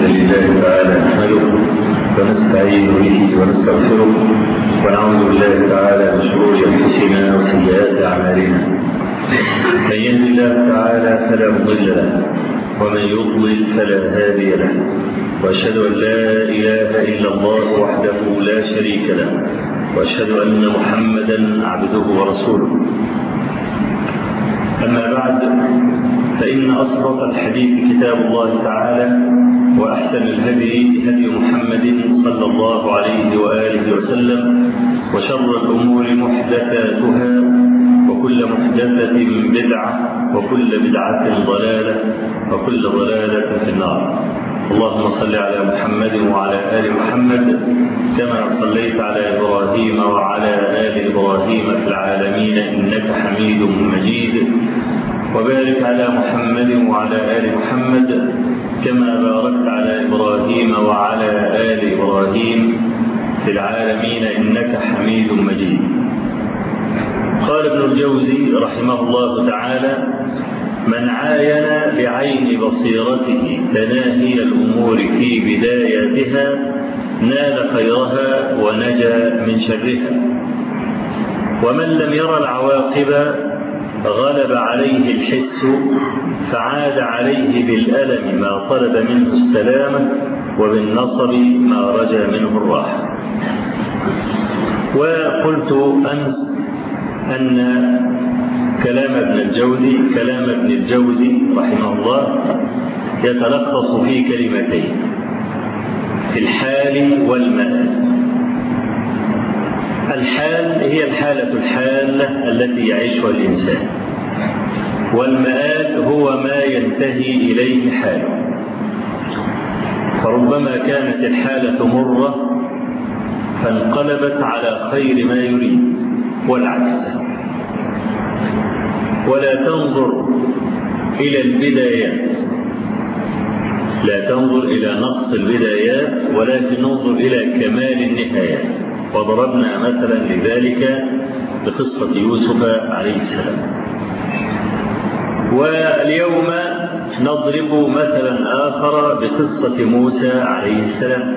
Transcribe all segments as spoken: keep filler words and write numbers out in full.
لله تعالى نحمده ونستعين به ونستغفره ونعوذ بالله تعالى من شرور انفسنا وسيئات اعمالنا. من يهد الله تعالى فلا مضل له ومن يضلل فلا هادي له، واشهد ان لا اله الا الله وحده لا شريك له، واشهد ان محمدا عبده ورسوله. اما بعد، فإن أصدق الحديث كتاب الله تعالى، وأحسن الهدي هدي محمد صلى الله عليه وآله وسلم، وشر الأمور محدثاتها، وكل محدثة بدعة، وكل بدعة ضلالة، وكل ضلالة في النار. اللهم صل على محمد وعلى آل محمد كما صليت على إبراهيم وعلى آل إبراهيم في العالمين إنك حميد مجيد، وبارك على محمد وعلى آل محمد كما باركت على إبراهيم وعلى آل إبراهيم في العالمين إنك حميد مجيد. قال ابن الجوزي رحمه الله تعالى: من عاين بعين بصيرته تناهي الأمور في بداياتها نال خيرها ونجا من شرها، ومن لم ير العواقب غلب عليه الحس فعاد عليه بالألم ما طلب منه السلامة، وبالنصب ما رجا منه الراحة. وقلت أمس أن كلام ابن الجوزي كلام ابن الجوزي رحمه الله يتلخص في كلمتين: الحال والمآل. الحال هي الحالة الحالة التي يعيشها الإنسان، والمآل هو ما ينتهي إليه حاله. فربما كانت الحالة مرة فانقلبت على خير ما يريد، والعكس. ولا تنظر إلى البدايات، لا تنظر إلى نقص البدايات، ولكن انظر إلى كمال النهايات. وضربنا مثلا لذلك بقصة يوسف عليه السلام. واليوم نضرب مثلا آخر بقصة موسى عليه السلام.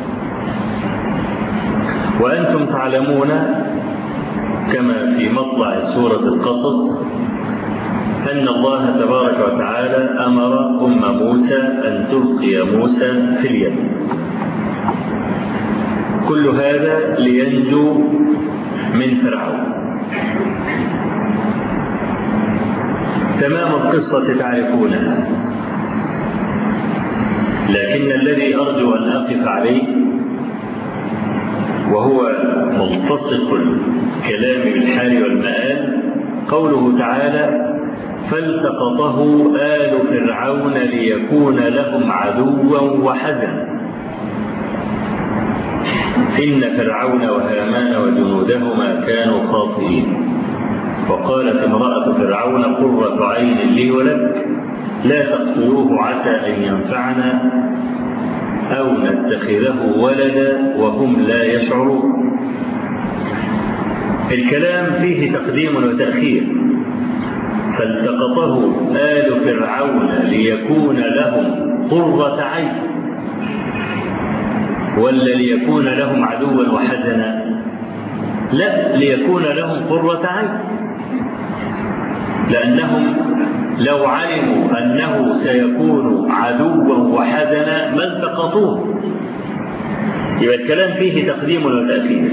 وأنتم تعلمون كما في مطلع سورة القصص أن الله تبارك وتعالى أمر أم موسى أن تلقي موسى في اليم. كل هذا لينجو من فرعون. تمام القصة تعرفونها، لكن الذي أرجو أن أقف عليه وهو ملتصق الكلام بالحال والمآل قوله تعالى: فالتقطه آل فرعون ليكون لهم عدوا وحزنا إن فرعون وهامان وجنودهما كانوا خاطئين. وقالت امرأة فرعون: قرة عين لي ولك لا تقتلوه عسى أن ينفعنا أو نتخذه ولدا وهم لا يشعرون. الكلام فيه تقديم وتأخير. فالتقطه آل فرعون ليكون لهم قرة عين، ولا ليكون لهم عدوا وحزنا؟ لا، ليكون لهم قرة عين، لأنهم لو علموا أنه سيكون عدوا وحزنا ما التقطوه. يبقى الكلام فيه تقديم وتأخير.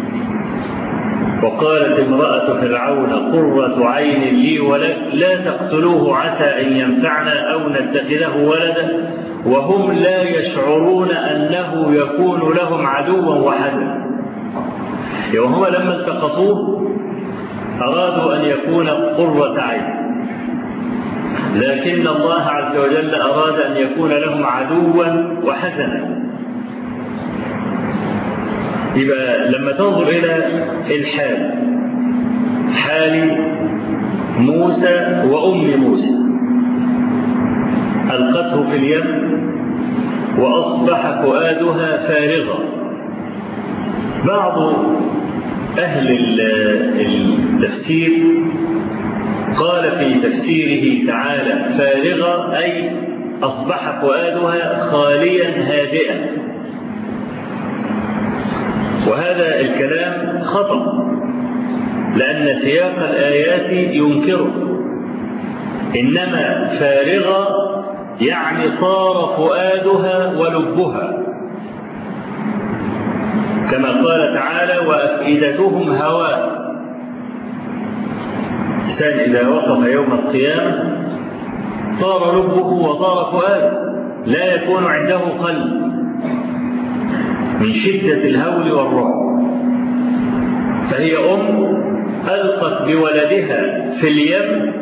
وقالت امرأة فرعون: قرة عين لي ولك لا تقتلوه عسى أن ينفعنا أو نتخذه ولدا وهم لا يشعرون أنه يكون لهم عدوا وحزنا. وهم لما التقطوه أرادوا أن يكون قرة عين، لكن الله عز وجل أراد أن يكون لهم عدوا وحزنا. يبقى لما تنظر إلى الحال، حال موسى وأم موسى، ألقته في اليم وأصبح فؤادها فارغا. بعض أهل التفسير قال في تفسيره تعالى: فارغة أي أصبح فؤادها خاليا هادئا. وهذا الكلام خطأ، لأن سياق الآيات ينكره، إنما فارغة يعني طار فؤادها ولبها، كما قال تعالى وأفئدتهم هواء. الإنسان إذا وقف يوم القيامة طار لبه وطار فؤاده، لا يكون عنده قلب من شدة الهول والرعب. فهي أم ألقت بولدها في اليم،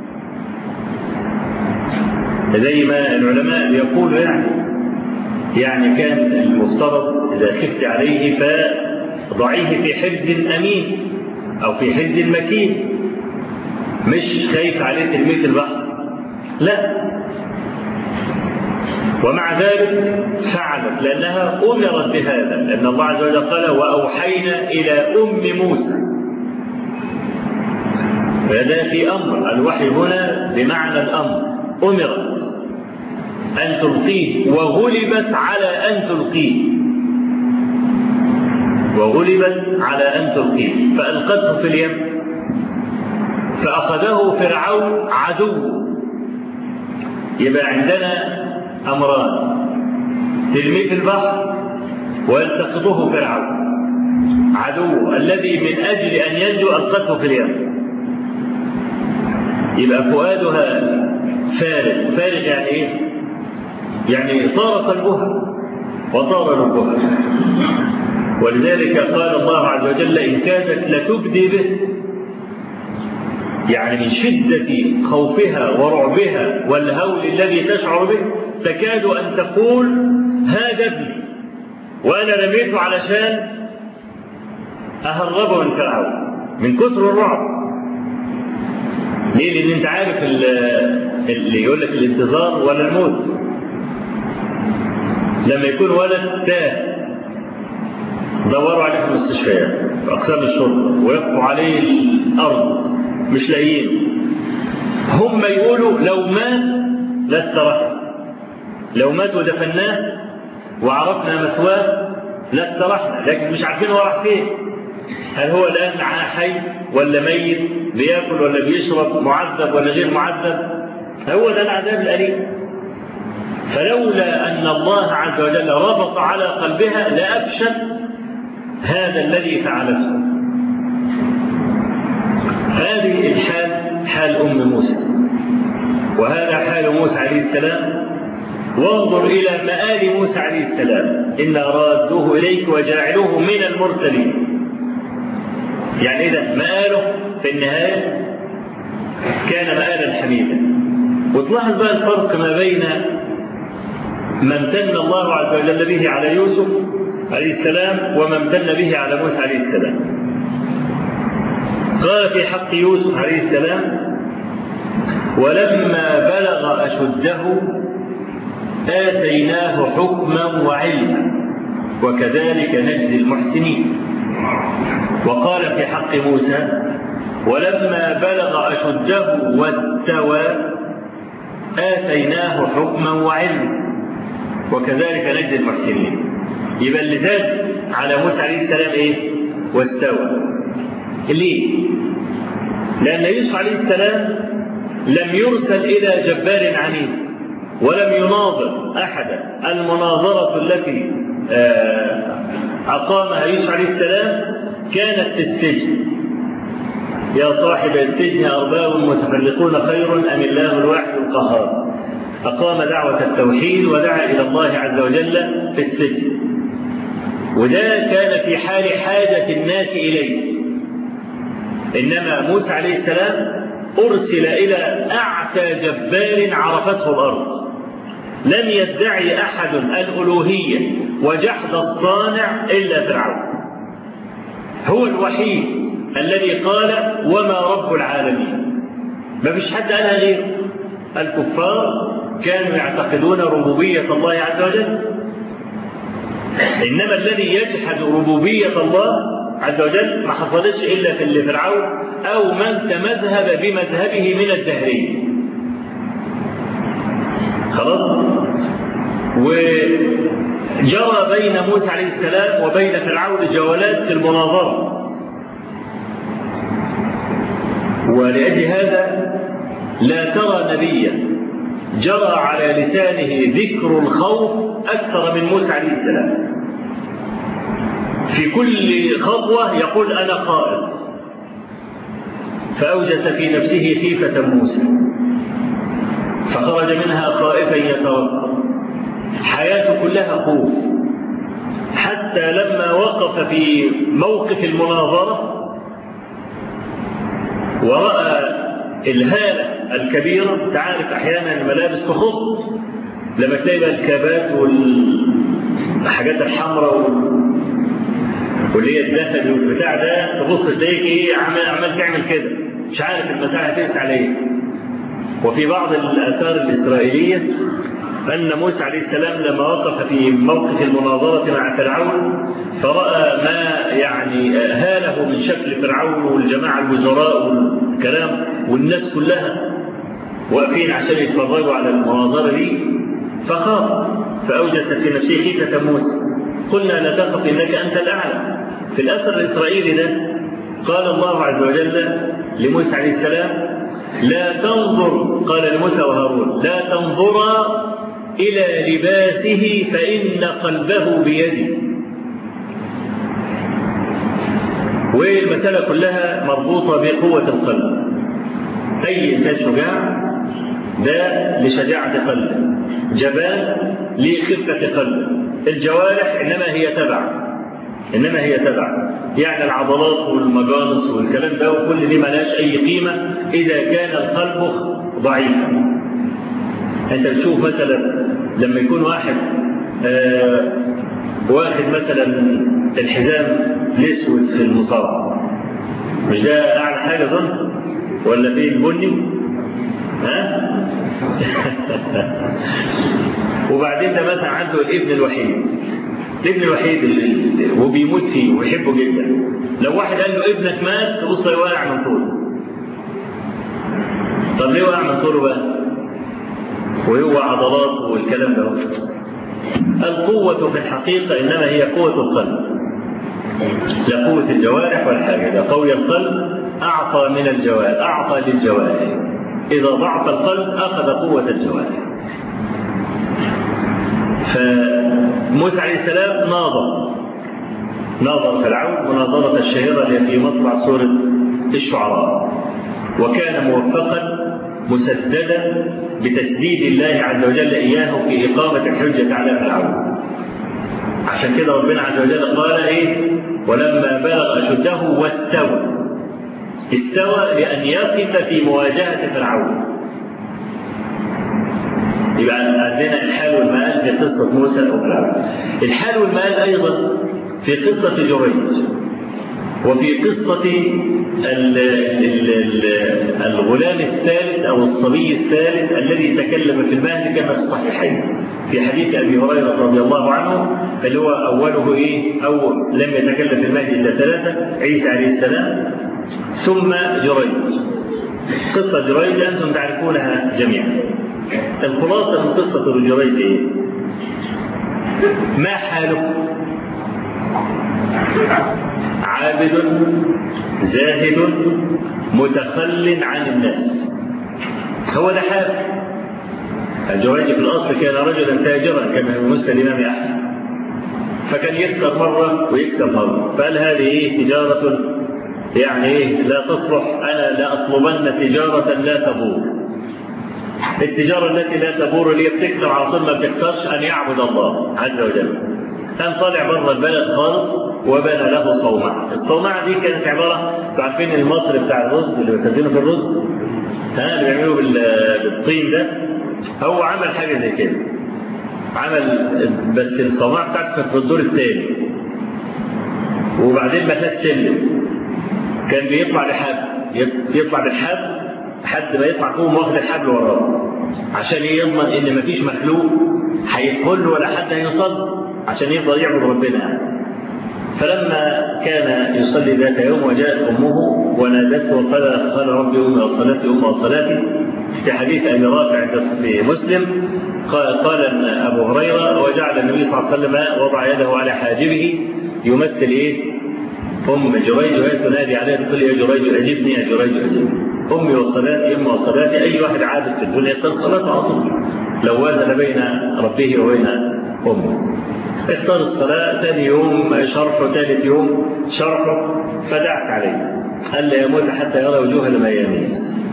زي ما العلماء يقولوا يعني يعني كان المفترض إذا خفت عليه فضعيه في حجز أمين أو في حجز مكين، مش خايف عليه ترميه في البحر، لا. ومع ذلك فعلت لأنها أمرت بهذا، لأن الله عز وجل قال وأوحينا إلى أم موسى. فهذا في أمر، الوحي هنا بمعنى الأمر، أمرت أن تلقيه وغلبت على أن تلقيه وغلبت على أن تلقيه فألقته في اليم، فأخذه فرعون عدو. يبقى عندنا أمران، ترميه في البحر ويلتقطه فرعون عدو الذي من أجل أن ينجو ألقته في اليم. يبقى فؤادها فارغ. فارغ يعني إيه؟ يعني طار قلبها وطار لبها. ولذلك قال الله عز وجل إن كادت لتبدي به، يعني من شدة خوفها ورعبها والهول الذي تشعر به تكاد أن تقول هذا ابني وأنا رميته علشان أهربه من فرعون من كثر الرعب. ليه؟ لأن أنت عارف اللي يقول لك الانتظار ولا الموت. لما يكون ولد تاه دوروا عليه في المستشفيات في أقسام الشرطة ويقفوا عليه الأرض مش لاقيين، هم يقولوا لو مات لاسترحنا، لو مات ودفناه وعرفنا مثواه لاسترحنا، لكن مش عارفين هو راح فين. هل هو الآن حي ولا ميت، بياكل ولا بيشرب، معذب ولا غير معذب؟ هو ده العذاب الأليم. فلولا أن الله عز وجل ربط على قلبها لأفشت هذا الذي فعلته. هذه الحال حال أم موسى، وهذا حال موسى عليه السلام. وانظر إلى مآل موسى عليه السلام إنا رادوه إليك وجاعلوه من المرسلين. يعني إذا مآله في النهاية كان مآلا حميدا. وتلاحظ بقى الفرق ما بين ما امتن الله عز وجل به على يوسف عليه السلام وما امتن به على موسى عليه السلام. قال في حق يوسف عليه السلام ولما بلغ أشده آتيناه حكما وعلما وكذلك نجزي المحسنين. وقال في حق موسى ولما بلغ أشده واستوى آتيناه حكما وعلما وكذلك نجزي المحسنين. يبقى اللي زاد على موسى عليه السلام ايه؟ واستوى. ليه؟ لأن يوسف عليه السلام لم يرسل إلى جبار عنيد ولم يناظر أحدا. المناظرة التي أقامها يوسف عليه السلام كانت في السجن. يا صاحب السجن أرباب متفرقون خير أم الله الواحد القهار. أقام دعوة التوحيد ودعا إلى الله عز وجل في السجن، وده كان في حال حاجة الناس إليه. إنما موسى عليه السلام أرسل إلى أعتى جبار عرفته الأرض. لم يدعي أحد الألوهية وجحد الصانع إلا فرعون. هو الوحيد الذي قال وما رب العالمين. ما فيش حد قالها غيره. الكفار كانوا يعتقدون ربوبية الله عز وجل، إنما الذي يجحد ربوبية الله عز وجل ما حصلش إلا في اللي فرعون أو من تمذهب بمذهبه من الدهرية. خلاص. وجرى بين موسى عليه السلام وبين فرعون جولات في المناظرة، ولأجل هذا لا ترى نبيا جرى على لسانه ذكر الخوف أكثر من موسى عليه السلام. في كل خطوة يقول أنا خائف، فأوجس في نفسه خيفة موسى فخرج منها خائفا يترقب. حياته كلها خوف، حتى لما وقف في موقف المناظرة ورأى الهالة الكبيرة. تعرف أحيانا الملابس تخط، لما تلاقي بقى الكابات والحاجات الحمراء واللي هي الذهب والبتاع ده، تبص تلاقيك ايه عمال عمال تعمل كده، مش عارف المساحة هترسى عليه. وفي بعض الآثار الإسرائيلية أن موسى عليه السلام لما وقف في موقف المناظرة مع فرعون فرأى ما يعني هاله من شكل فرعون والجماعة الوزراء والكلام والناس كلها واقفين عشان يتفرجوا على المناظرة دي، فخاف فأوجس في نفسه خيفة موسى. قلنا لا تخف إنك أنت الأعلى. في الأثر الإسرائيلي ده قال الله عز وجل لموسى عليه السلام لا تنظر، قال لموسى وهارون لا تنظرا إلى لباسه فإن قلبه بيدي. والمسألة كلها مربوطة بقوة القلب. أي إنسان شجاع ده لشجاعة قلبه، جبان لخفة قلبه. الجوارح إنما هي تبع إنما هي تبع يعني العضلات والمجانس والكلام ده وكل دي ملاش أي قيمة إذا كان القلب ضعيفا. أنت بتشوف مثلا لما يكون واحد آه واخد مثلا الحزام الأسود في المصارعة، مش ده أعلى حاجة ظن ولا في البني؟ ها؟ وبعدين ده مثلا عنده الابن الوحيد الابن الوحيد اللي هو بيموت فيه ويحبه جدا، لو واحد قال له ابنك مات تبص واقع من طوله. طب ليه واقع من طوله بقى؟ وهو عضلات والكلام ده. القوة في الحقيقة إنما هي قوة القلب، لا قوة الجوارح ولا حاجة. ده قوي القلب أعطى من الجوارح، أعطى للجوارح. إذا ضعف القلب أخذ قوة الجوارح. فموسى عليه السلام ناظر ناظر فرعون مناظرة الشهيرة التي في مطلع سورة الشعراء، وكان موفقا مسددا بتسديد الله عز وجل إياه في إقامة الحجة على فرعون. عشان كده ربنا عز وجل قال إيه ولما بلغ أشده واستوى. استوى لأن يقف في مواجهة فرعون. يبقى عندنا الحال والمآل في قصة موسى وفرعون. الحال والمآل أيضا في قصة جريج، وفي قصة ال ال ال الغلام الثالث أو الصبي الثالث الذي تكلم في المهد كما في الصحيحين في حديث أبي هريرة رضي الله عنه، اللي هو أوله إيه أو لم يتكلم في المهد إلا ثلاثة، عيسى عليه السلام ثم جريج. قصة جريج أنتم تعرفونها جميعا. الخلاصة من قصة جريج إيه؟ ما حاله؟ عابد زاهد متخل عن الناس، هو ده حاله. جريج في الأصل كان رجلا تاجرا كما في مسند الإمام أحمد، فكان يخسر مرة ويكسب مرة، فقال هذه إيه تجارة يعني إيه لا تصلح، أنا لا أطلبن تجارة لا تبور. التجارة التي لا تبور اللي بتكسب على طول ما بتكسرش أن يعبد الله عز وجل. كان طالع بره البلد خالص وبنى له صومعة. الصومعة دي كانت عبارة، عارفين المصر بتاع الرز اللي بيخزنه في الرز ها اللي بيعملوه بالطين ده، هو عمل حاجة زي كده، عمل بس الصومعة بتاعته كانت في الدور الثاني، وبعدين ما فيهاش سلم، كان بيطلع لحد يطلع بالحبل لحد ما يطلع فوق واخد الحبل وراه عشان يضمن ان مفيش مخلوق هيدخل ولا حد هيوصل عشان يفضل يعبد ربنا. فلما كان يصلي ذات يوم وجاءت امه ونادته وقال قال ربي امي وصلاتي امي وصلاتي، في حديث أبي رافع في مسلم قال, قال أن أبو هريرة وجعل النبي صلى الله عليه وسلم وضع يده على حاجبه يمثل إيه؟ أم جريج وهي تنادي عليها تقول يا جريج أجبني يا جريج أجبني أمي والصلاة أمي والصلاة. أي واحد عابد في الدنيا يختار صلاة على طول لو وازن بين ربه وبين أمه. اختار الصلاة ثاني يوم شرحه ثالث يوم شرحه فدعت عليه ألا يموت حتى يرى وجوه الميامين.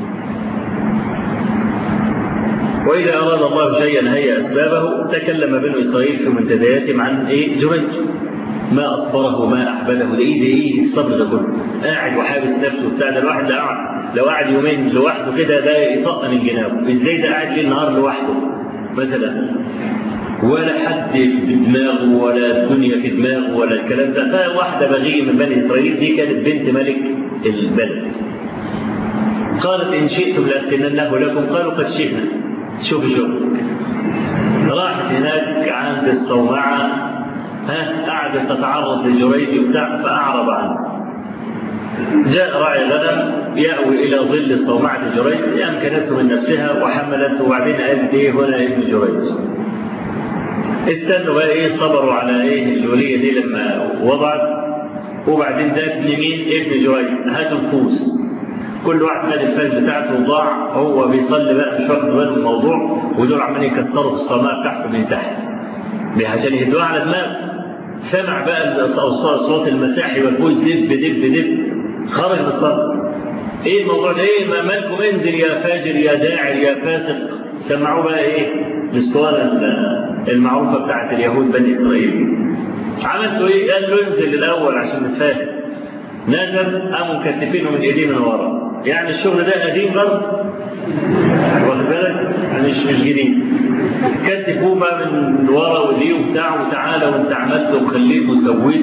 وإذا أراد الله شيئا هيأ أسبابه. تكلم بنو إسرائيل في منتدياتهم عن إيه جريج ما أصبره ما أحبله ده إيه ده إيه الصبر ده كله قاعد وحابس نفسه بتاع ده. الواحد ده قاعد لو قاعد يومين لوحده كده ده يطق من جنابه. إزاي ده قاعد ليل نهار لوحده مثلا ولا حد في دماغه ولا الدنيا في دماغه ولا الكلام ده. فواحدة بغية من بني إسرائيل دي كانت بنت ملك البلد قالت إن شئتم لأفتننه لكم قالوا قد شئنا. شوف شوف راحت هناك عند الصومعة ها قعدت تتعرض لجريج وبتاع فأعرض عنه. جاء راعي غنم يأوي إلى ظل الصومعة جريج أمكنته من نفسها وحملته وبعدين قالت إيه هنا ابن جريج. استنوا بقى إيه صبروا على إيه الولية دي لما وضعت وبعدين ده ابن مين ابن جريج. هاتوا الفوس كل واحد خد الفاس بتاعته وضاع هو بيصلي بقى مش واخد باله من الموضوع ودول عمالين يكسروا في الصماء تحت من تحت عشان يهدوها على دماغه. سمع بقى صوت المساحي والفوز دب دب دب خرج بالصلاة. ايه الموضوع ده ايه ما مالكم انزل يا فاجر يا داعر يا فاسق. سمعوا بقى ايه الاسطوانة المعروفة بتاعت اليهود بني اسرائيل. عملتوا ايه قال له انزل الاول عشان نتفاهم. نزل قاموا مكتفينه من ايديه من ورا. يعني الشغل ده قديم برضه واخد بالك مش مش جديد. كتفوه بقى من ورا وليه وبتاع وتعالى وانت عملت وخليت وسويت.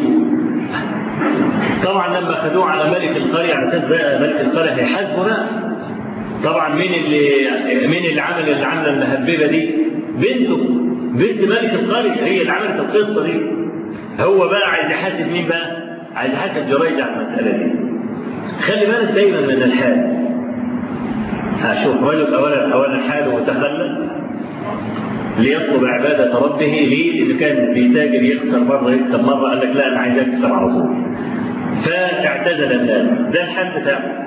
طبعا لما خدوه على ملك القرية على اساس بقى ملك القرية هيحاسبه بقى. طبعا مين اللي مين اللي عمل اللي عامله المهببه دي؟ بنته بنت ملك القرية هي اللي عملت القصه دي. هو بقى عايز يحاسب مين بقى؟ عايز يحاسب جريج على المسألة دي. خلي بالك دايما من الحال. هشوف رجل اولا اولا حاله متخلف ليطلب عبادة ربه ليه؟ اللي كان بيتاجر يخسر مرة يكسب مرة قال لك لا أنا عايز أكسب على طول. فاعتزل الناس. ده الحال بتاعه.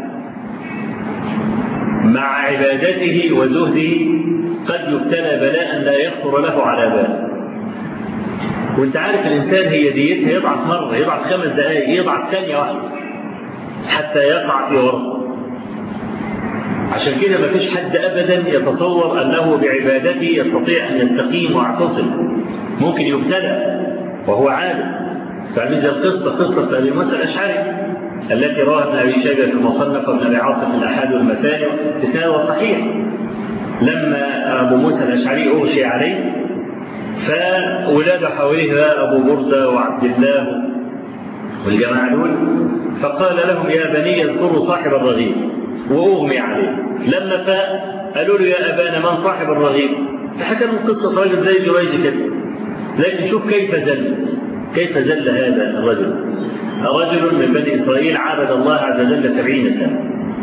مع عبادته وزهده قد يبتلى بلاء لا يخطر له على بال. وانت عارف الإنسان هي ديتها يضعف مرة يضعف خمس دقائق يضعف ثانية واحدة حتى يقع في ورطه. عشان كده ما فيش حد أبدا يتصور أنه بعبادته يستطيع أن يستقيم ويعتصم. ممكن يبتلى وهو عالم. فمثل القصة قصة أبي موسى الأشعري التي رواها ابن أبي شيبة في المصنف وابن أبي عاصم في الأحاد والمثاني إسناده صحيح. لما أبو موسى الأشعري أغشي عليه فولاده حواليه أبو بردة وعبد الله والجماعة دول فقال لهم يا بني اذكروا صاحب الرغيب وأغمي عليه. لما فاق قالوا له يا أبانا من صاحب الرغيب؟ فحكى لهم قصة رجل زي جريج كده. لكن شوف كيف زل كيف زل هذا الرجل. رجل من بني إسرائيل عابد الله عز وجل سبعين سنة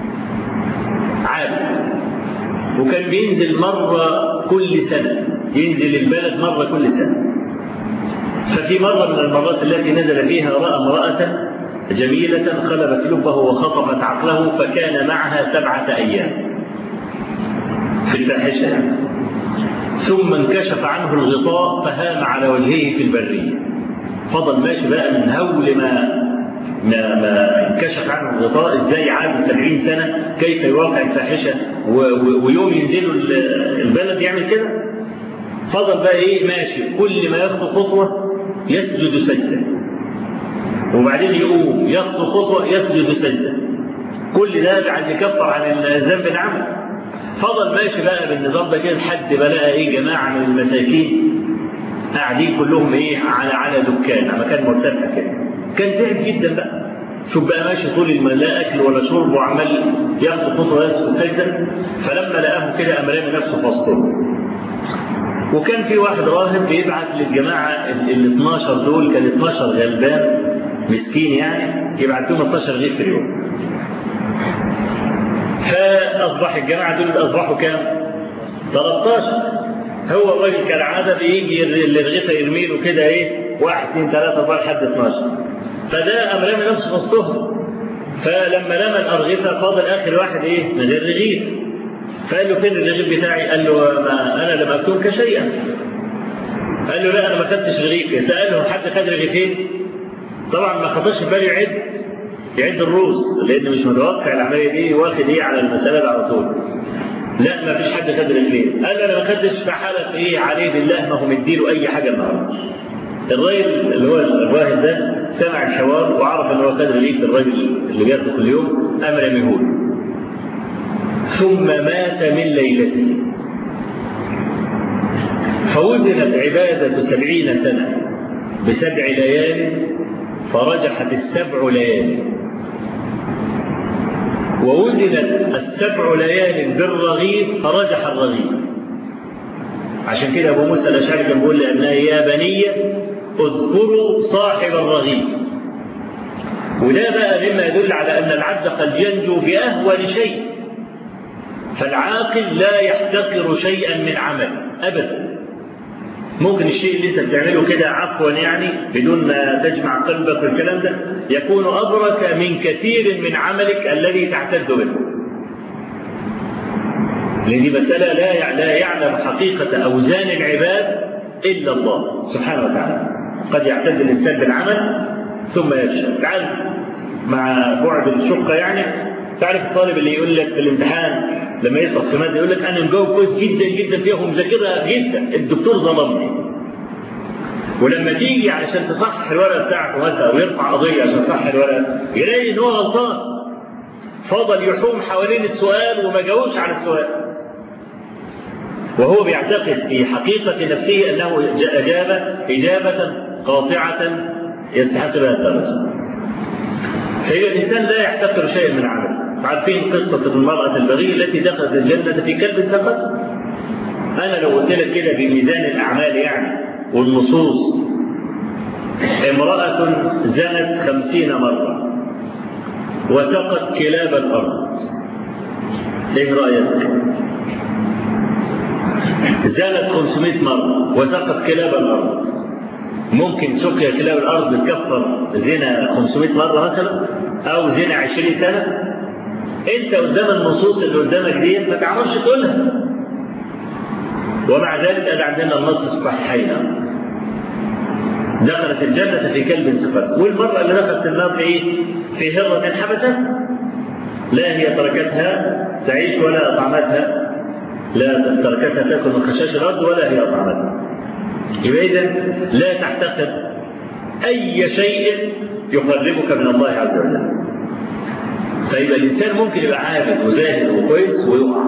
عابد وكان بينزل مرة كل سنة ينزل البلد مرة كل سنة. ففي مرة من المرات التي نزل فيها رأى امرأة جميلة خلبت لبه وخطفت عقله فكان معها سبعة أيام في الفاحشة. ثم انكشف عنه الغطاء فهام على وجهه في البرية. فضل ماشي بقى من هول ما ما, ما انكشف عنه الغطاء ازاي عاد سبعين سنة كيف يواقع الفاحشة ويوم ينزلوا البلد يعمل كده. فضل بقى ايه ماشي كل ما يخطو خطوة يسجد سجدة وبعدين يقوم يخطو خطوة يسجد سجدة. كل ده عايز يكفر عن الذنب العمل. فضل ماشي بقى بالنظام ده كده لحد بقى ايه جماعة من المساكين قاعدين كلهم ايه على على دكان على مكان مرتفع كده. كان تعب جدا بقى. شوف بقى ماشي طول المال لا اكل ولا شرب وعمال ياخد خطوه يسجد سجده. فلما لقاه كده قام رامي نفسه في وسطهم. وكان في واحد راهب بيبعت للجماعه ال اثناشر دول كان اثناشر غلبان مسكين يعني يبعت لهم اثناشر غير في اليوم. أصبح الجماعة دول أصبحوا كام؟ ثلاثة عشر. هو الراجل كالعادة بيجي اللي رغيفه يرمي له كده إيه واحد اثنين ثلاثة أربعة لحد اثناشر. فده قام رامي نفسه في وسطهم. فلما رمى الأرغفة فاضل آخر واحد إيه؟ من غير رغيف. فقال له فين الرغيف بتاعي؟ قال له ما أنا لم أكتمك شيئا. قال له لا أنا ما خدتش رغيف. سأله حد خد رغيفين؟ طبعا ما خطرش في باله يعد يعد الروس، لأن مش متوقع العملية دي واخد إيه على المسألة على طول. لا ما فيش حد خد رغيفين. قال له أنا ما خدتش، فحلف إيه عليه بالله ما هو مديله أي حاجة النهارده. الراجل اللي هو الراهب ده سمع الحوار وعرف ان هو خد رغيف الراجل اللي بياخده كل يوم، امر رميه. ثم مات من ليلته. فوزنت عبادة سبعين سنة بسبع ليال فرجحت السبع ليال، ووزنت السبع ليال بالرغيف فرجح الرغيف. عشان كده ابو موسى الاشعري كان بيقول لابنائه يا بني اذكروا صاحب الرغيف. وده بقى مما يدل على ان العبد قد ينجو باهون شيء. فالعاقل لا يحتقر شيئا من عمل ابدا. ممكن الشيء اللي انت بتعمله كده عفوا يعني بدون ما تجمع قلبك والكلام ده يكون ابرك من كثير من عملك الذي تعتد به. لأن دي مسألة لا لا يعلم حقيقة أوزان العباد إلا الله سبحانه وتعالى. قد يعتد الإنسان بالعمل ثم يفشل. تعرف مع بعد الشقة يعني، تعرف الطالب اللي يقول لك في الامتحان لما يسقط في مادة يقول لك أنا مجاوب كويس جدا جدا فيها ومذاكرها جدا، الدكتور ظلمني. ولما تيجي علشان تصحح الورقة بتاعته مثلا أو يرفع قضية عشان تصحح الورقة يلاقي إن هو غلطان. فضل يحوم حوالين السؤال وما جاوبش على السؤال. وهو بيعتقد في حقيقة نفسه أنه أجاب إجابة قاطعة يستحق بها الدرجة. فإذا الإنسان لا يحتقر شيئا من عمله. عارفين قصة المرأة البغية التي دخلت الجنة في كلب سقط؟ أنا لو قلت لك كده بميزان الأعمال يعني والنصوص، امرأة زنت خمسين مرة وسقط كلاب الأرض، إيه رأيك؟ زنت خمسمائة مرة وسقط كلاب الأرض، ممكن سقيا كلاب الأرض تكفر زنا خمسمائة مرة مثلا أو زنا عشرين سنة؟ أنت قدام النصوص اللي قدامك دي ما تعرفش تقولها. ومع ذلك أنا عندنا النص في الصحيحين دخلت الجنة في كلب سقط. والمرة اللي دخلت النار في إيه؟ في هرة حبست، لا هي تركتها تعيش ولا أطعمتها، لا تركتها تأكل من خشاش الأرض ولا هي أطعمتها. يبقى إذا لا تحتقر أي شيء يقربك من الله عز وجل. فيبقى الإنسان ممكن يبقى عابد وزاهد وكويس ويقع.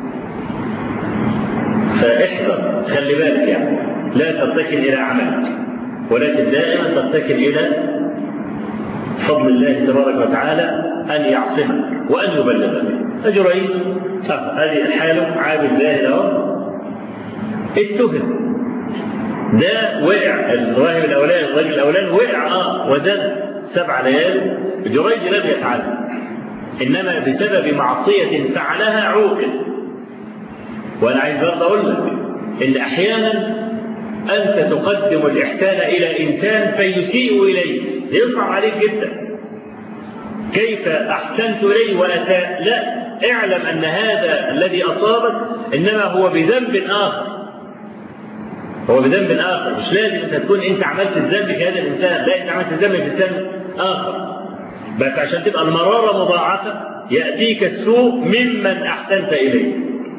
فاحذر، خلي بالك يعني، لا تتكل إلى عملك ولكن دائما تتكل إلى فضل الله تبارك وتعالى أن يعصمك وأن يبلغك. أجرين هذه الحالة عابد زاهد أهو اتهم، ده وقع الراهب الأولاني الراجل الأولاني وقع اه وزن سبع ليال. جريج لم يفعل، إنما بسبب معصية فعلها عوقب. وأنا عايز برضه أقول لك إن أحيانا أنت تقدم الإحسان إلى إنسان فيسيء إليك، يصعب عليك جدا. كيف أحسنت إليه وأساء؟ لا، اعلم أن هذا الذي أصابك إنما هو بذنب آخر، هو بذنب آخر. مش لازم أن تكون أنت عملت الذنب في هذا الإنسان، لا، أنت عملت الذنب في إنسان آخر، بس عشان تبقى المرارة مضاعفة يأتيك السوء ممن أحسنت إليه.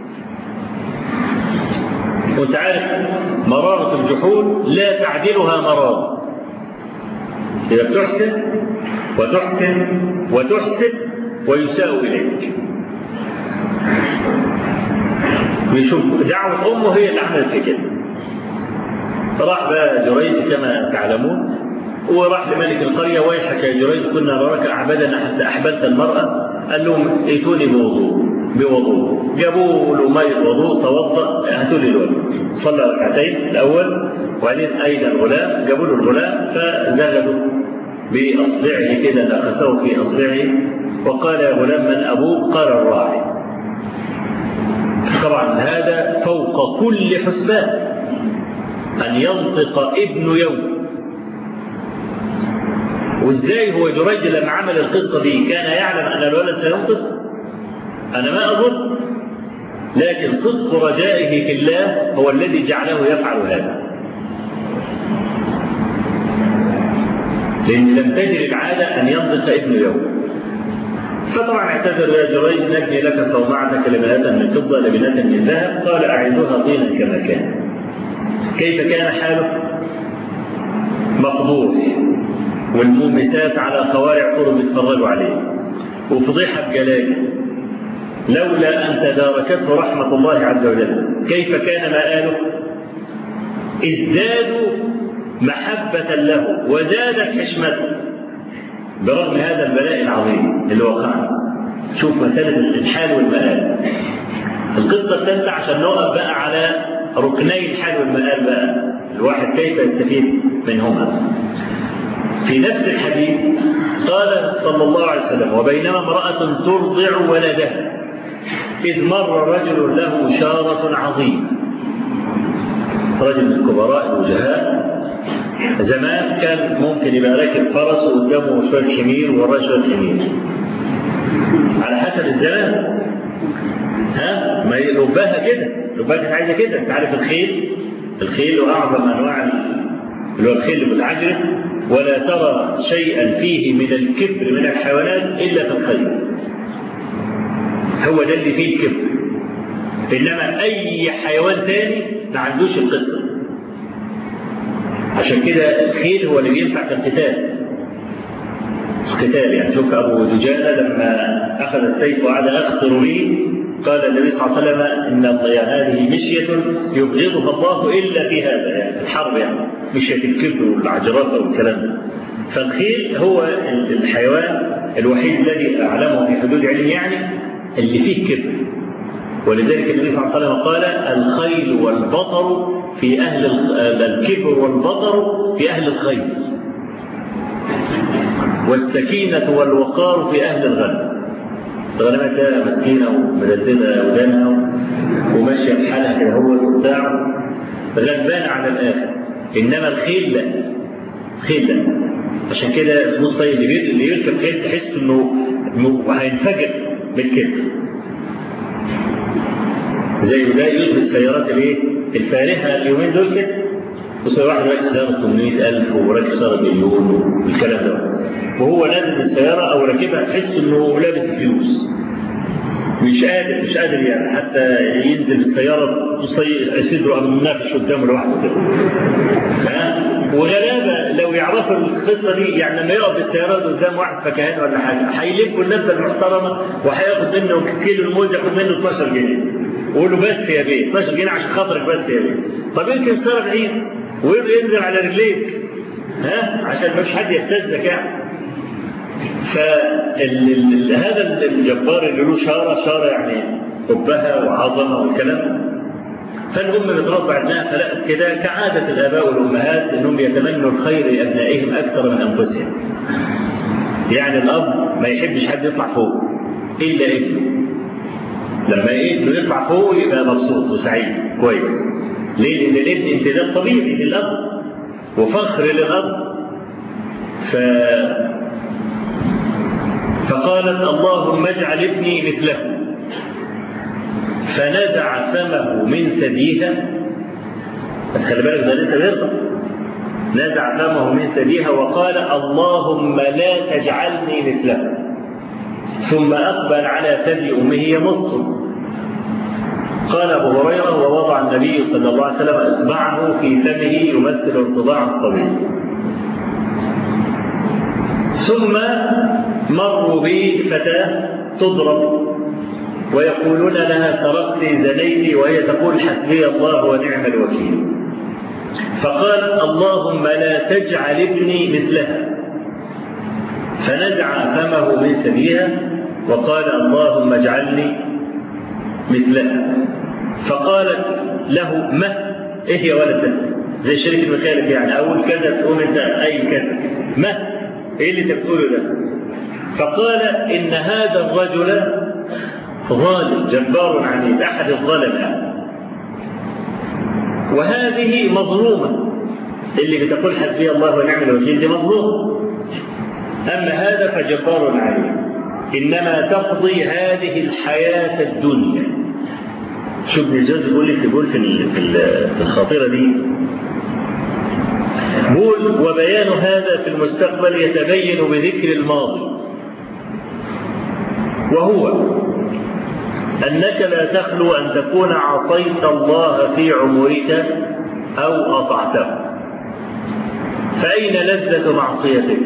وأنت عارف مرارة الجحود لا تعدلها مرارة. إذا بتحسن وتحسن وتحسن ويساء إليك. ويشوف دعوة أمه هي اللي عملت في كده. راح بقى جريج كما تعلمون وراح لملك القرية، ويحك يا جريج كنا نراك أعبدنا حتى أحببت المرأة. قال لهم ائتوني بوضوء بوضوء جابوا له ماء وضوء، توضأ، هاتوا لي الولد. صلى ركعتين الأول وبعدين أين الغلام؟ جابوا له الغلام فزغدوا بأصبعه كده، نقصه في أصبعه وقال يا غلام من أبوك؟ قال الراعي. طبعا هذا فوق كل حسبان أن ينطق ابن يوم. وإزاي هو جريج لما عمل القصة دي كان يعلم أن الولد سينطق؟ أنا ما أظن، لكن صدق رجائه في الله هو الذي جعله يفعل هذا، لأن لم تجري العادة أن ينطق ابن يوم. فطبعا اعتذر يا جريج نبني لك صومعتك لبنة من فضة لبنة من ذهب، قال أعيدوها طينا كما كان. كيف كان حاله؟ مفضوح، والمومسات على قوارع طرق بيتفرجوا عليه، وفضيحة بجلاله، لولا أن تداركته رحمة الله عز وجل. كيف كان مآله؟ ازدادوا محبة له وزادت حشمته برغم هذا البلاء العظيم اللي وقع. شوف مسألة الحال والمآل. القصة الثالثة عشان نقف بقى على ركني الحال والمآل بقى، الواحد كيف يستفيد منهما. في نفس الحديث قال صلى الله عليه وسلم: وبينما امرأة ترضع ولدها إذ مر رجل له شارة عظيمة. رجل من كبراء الوجهاء زمان كان ممكن يبقى راكب فرس وقدامه شوية حمير وراه شوية حمير على حسب الزمان. ها ما لباها كده، لباها كانت عايزة كده. انت عارف الخيل، الخيل وأعظم أنواع اللي هو الخيل المتعجرف، ولا ترى شيئا فيه من الكبر من الحيوانات إلا في الخيل، هو ده اللي فيه الكبر. إنما أي حيوان تاني ما عندوش القصة. عشان كده الخيل هو اللي بينفع في القتال. القتال يعني شوف أبو دجانة لما أخذ السيف وعاد أخطر به قال النبي صلى الله عليه وسلم: إن هذه مشية يبغضها الله إلا في هذا، يعني في الحرب، يعني مشية الكبر والعجرفة والكلام ده. فالخيل هو الحيوان الوحيد الذي أعلمه في حدود علم يعني اللي فيه كبر. ولذلك النبي صلى الله عليه وسلم قال: الخيل والبطر في أهل الكبر والبطر في أهل الخيل، والسكينة والوقار في أهل الغنم. الغنمة كده مسكينة ومدلدلة ودانها وماشية بحالها كده هو وبتاع غلبانة على الآخر. إنما الخيل لا، الخيل لا. عشان كده بص طيب اللي يركب خيل تحس إنه هينفجر بالكبر. زي ده يلبس السيارات الايه الفارهه اليومين دول كده. بص واحد راكب سياره ثمانمائة ألف وراكب سياره مليون والكلام ده، وهو نازل بالسياره او راكبها تحس انه لابس فلوس، مش قادر مش قادر يعني حتى ينزل بالسياره بص صدره ابو منافش قدامه لوحده كده. وغلابه لو يعرفوا القصه دي يعني لما يقف بالسيارات قدام واحد فكهان ولا حاجه هيلبوا اللبه المحترمه وهياخد منه كيلو الموز ياخد منه اثناشر جنيه ويقول له بس يا بيه اثناشر جنيه عشان خاطرك بس يا بيه. طب يمكن السياره بعيد وينزل على رجليك ها عشان مش حد يهتزك يعني. فهذا الجبار اللي له شاره شاره يعني حبها وعظمه والكلام. فالام بترضع ابنها فلقت كده كعاده الاباء والامهات انهم يتمنوا الخير لابنائهم اكثر من انفسهم. يعني الاب ما يحبش حد يطلع فوق الا ابنه. لما ابنه يطلع فوق يبقى مبسوط وسعيد كويس. ليه؟ لان الابن امتداد طبيعي للاب وفخر للاب. ف فقالت: اللهم اجعل ابني مثله. فنزع فمه من ثديها. خلي بالك ده لسه بيرضع. نزع فمه من ثديها وقال: اللهم لا تجعلني مثله. ثم أقبل على ثدي أمه يمصه. قال أبو هريرة: ووضع النبي صلى الله عليه وسلم إصبعه في فمه يمثل ارتضاع الصبي. ثم مروا بفتاة تضرب ويقولون لها: سرقت زنيت، وهي تقول: حسبي الله ونعم الوكيل. فقال: اللهم لا تجعل ابني مثلها. فنزع فمه من ثديها وقال: اللهم اجعلني مثلها. فقالت له: ما ايه يا ولد؟ زي شريك المخالف يعني، اول كذا تقول انت اي كذا، ما ايه اللي انت بتقوله ده؟ فقال: ان هذا الرجل ظالم جبار عنيد، أحد الظلمة. وهذه مظلومة، اللي بتقول حسبي الله ونعم الوكيل دي مظلوم. أما هذا فجبار عنيد، إنما تقضي هذه الحياة الدنيا. شوف ابن الجوزي بيقول لك بيقول في في الخاطرة دي، بيقول وبيان هذا في المستقبل يتبين بذكر الماضي، وهو أنك لا تخلو أن تكون عصيت الله في عمرك أو أطعته، فأين لذة معصيتك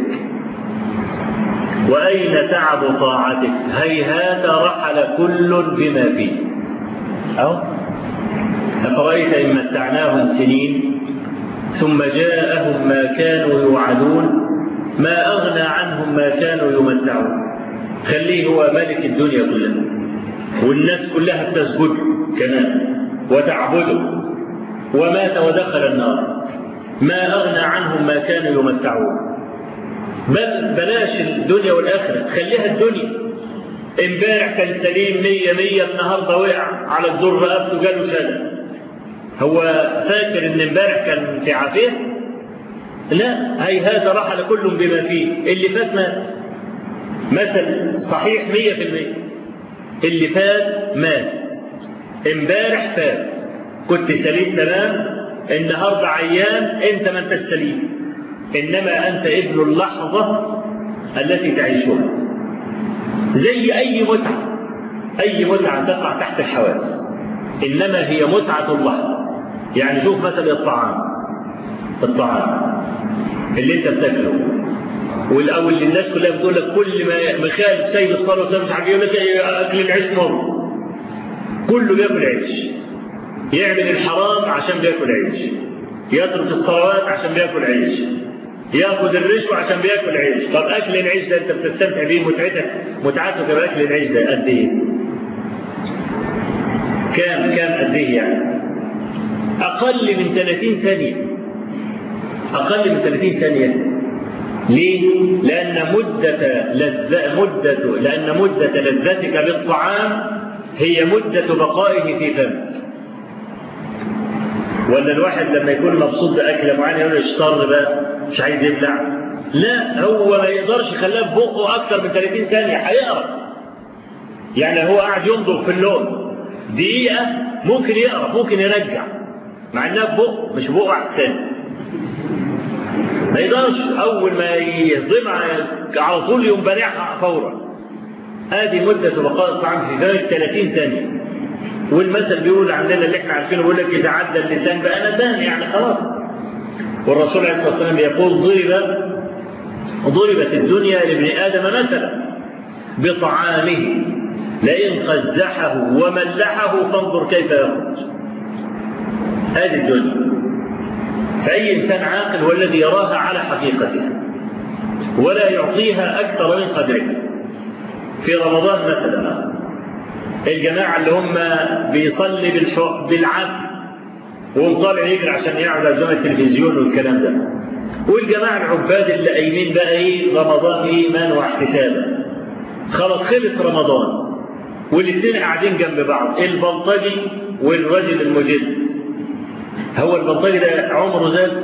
وأين تعب طاعتك؟ هيهات رحل كل بما فيه. أو أفرأيت إن متعناهم سنين ثم جاءهم ما كانوا يوعدون ما أغنى عنهم ما كانوا يمتعون. خليه هو ملك الدنيا كلها، والناس كلها بتسجد كمان وتعبده، ومات ودخل النار، ما أغنى عنهم ما كانوا يمتعون. بل بلاش الدنيا والآخرة، خليها الدنيا. امبارح كان سليم مية مية، النهارده وقع على الدور رقبته جاله شلل. هو فاكر ان امبارح كان في عافيه؟ لا، هيهات رحل كل بما فيه. اللي فات مات، مثل صحيح مية في المية. اللي فات مات، امبارح فات، كنت سليم تمام، النهارده عيان، انت ما انت سليم، انما انت ابن اللحظه التي تعيشها. زي اي متعه، اي متعه تقع تحت الحواس، انما هي متعه اللحظه. يعني شوف مثلا الطعام، الطعام اللي انت بتاكله، والاول اللي الناس كلها بتقول لك كل ما مخالف سيد الصلاه والسلام مش عارف يقول لك اكل العيش مر، كله بياكل عيش، يعمل الحرام عشان بياكل عيش، يترك الصلوات عشان بياكل عيش، ياخذ الرشوه عشان بياكل عيش. طب اكل العيش ده انت بتستمتع بيه، متعتك متعتك باكل العيش ده قد ايه؟ كام كام قد ايه يعني؟ اقل من ثلاثين ثانيه، اقل من ثلاثين ثانيه. ليه؟ لان مده لذة مده لان مده لذتك بالطعام هي مده بقائه في فمك. ولا الواحد لما يكون مبسوط باكله معينه يقول اشطر بقى مش عايز يبلع؟ لا، هو ما يقدرش يخليها في بقه اكثر من ثلاثين ثانيه، هيقرا. يعني هو قاعد ينظر في اللون دقيقه، ممكن يقرا، ممكن يرجع، مع انها في بقه مش بقه واحد ثاني. ما يقدرش، اول ما يهضمها على طول يقوم بارعها فورا. هذه مده بقاء الطعام في فمك ثلاثين ثانيه. والمثل بيقول عندنا اللي احنا عارفينه، بيقول لك اذا عدى اللسان بقى ندان، يعني خلاص. والرسول عليه الصلاه والسلام يقول ضرب ضربت الدنيا لابن ادم مثلا بطعامه لئن قزحه وملحه فانظر كيف يخرج. هذه الدنيا، فاي انسان عاقل هو الذي يراها على حقيقتها ولا يعطيها اكثر من قدرها. في رمضان مثلا الجماعه اللي هم بيصلي بالعافيه وهم طالع يجري عشان يعرض قدام التلفزيون والكلام ده، والجماعه العباد اللي قايمين بقى ايه رمضان ايمان واحتسابا. خلاص خلص رمضان والاثنين قاعدين جنب بعض، البلطجي والرجل المجد. هو البلطجي ده عمره زاد،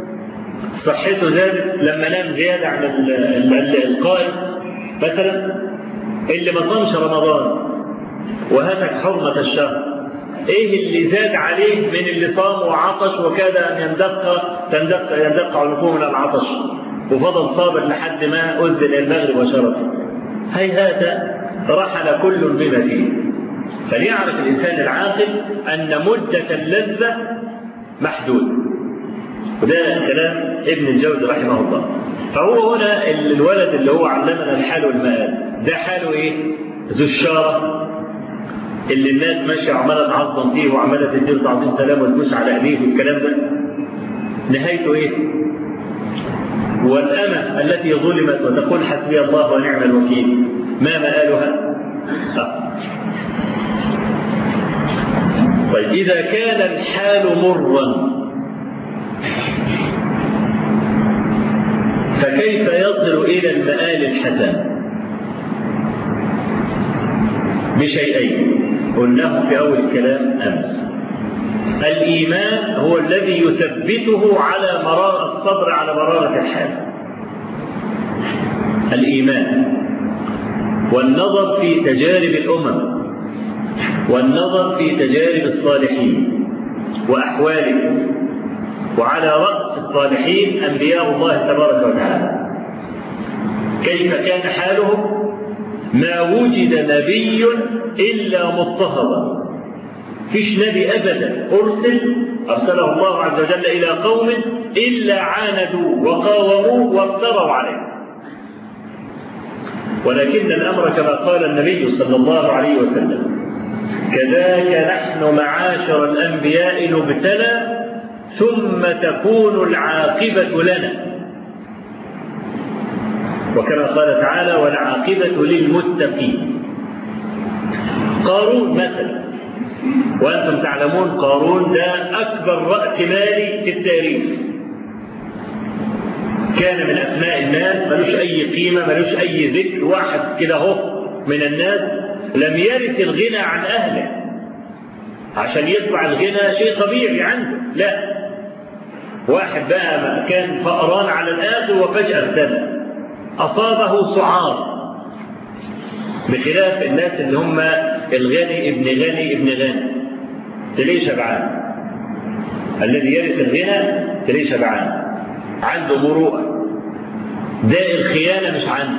صحته زادت لما نام زياده عن القائم مثلا. اللي ما صامش رمضان وهتك حرمه الشهر، ايه اللي زاد عليه من اللي صام وعطش وكاد ان يندق تندق يندق عنقه من العطش، وفضل صابر لحد ما اذن المغرب وشرب. هيهات رحل كل بما فيه. فليعرف الانسان العاقل ان مده اللذه محدود. وده كلام ابن الجوزي رحمه الله. فهو هنا الولد اللي هو علمنا الحال والمآل، ده حاله ايه؟ ذو الشاره اللي الناس ماشيه عماله تعظم فيه وعماله تديله تعظيم سلام وتبوس على ايديه والكلام ده، نهايته ايه؟ والامه التي ظلمت وتقول حسبي الله ونعم الوكيل، ما مآلها؟ طيب اذا كان الحال مرا فكيف يصل الى المآل الحسن؟ بشيئين قلناه في أول الكلام أمس. الإيمان هو الذي يثبته على مرار الصبر على مرارة الحال، الإيمان، والنظر في تجارب الأمم، والنظر في تجارب الصالحين وأحوالهم، وعلى رأس الصالحين أنبياء الله تبارك وتعالى، كيف كان حالهم. ما وجد نبي إلا مضطهدا، فيش نبي أبدا أرسل أرسله الله عز وجل إلى قوم إلا عاندوا وقاوموا وافتروا عليه. ولكن الأمر كما قال النبي صلى الله عليه وسلم: كذاك نحن معاشر الأنبياء نبتلى ثم تكون العاقبة لنا. وكما قال تعالى: والعاقبة للمتقين. قارون مثلا، وأنتم تعلمون قارون ده أكبر رأس مالي في التاريخ، كان من أثناء الناس، ملوش أي قيمة، ملوش أي ذكر، واحد كده هو من الناس لم يرث الغنى عن أهله عشان يطلع الغنى شيء طبيعي عنده، لا، واحد بقى كان فقران على الآخر وفجأة اغتنى، أصابه سعار، بخلاف الناس اللي هم الغني ابن غني ابن غني تلاقيه شبعان، الذي يرث الغنى تلاقيه شبعان، عنده مروءة، داء الخيانة مش عنده.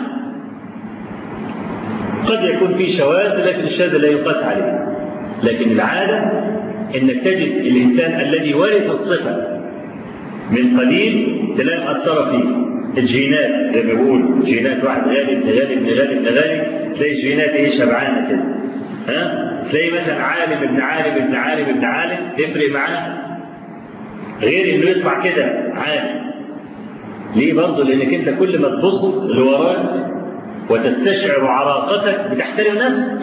قد يكون في شواذ لكن الشاذ لا يقاس عليه، لكن العادة انك تجد الإنسان الذي ورث الصفة من قليل تلاقي مأثرة فيه الجينات، زي ما بيقول جينات واحد غالي ابن غالي ابن غالي ابن غالي، تلاقي الجينات ايه شبعانه كده، ها، تلاقي مثلا عالم ابن عالم ابن عالم ابن عالم تفرق معاه، غير انه يطلع كده عالم. ليه برضه؟ لانك انت كل ما تبص لوراك وتستشعر عراقتك بتحترم نفسك.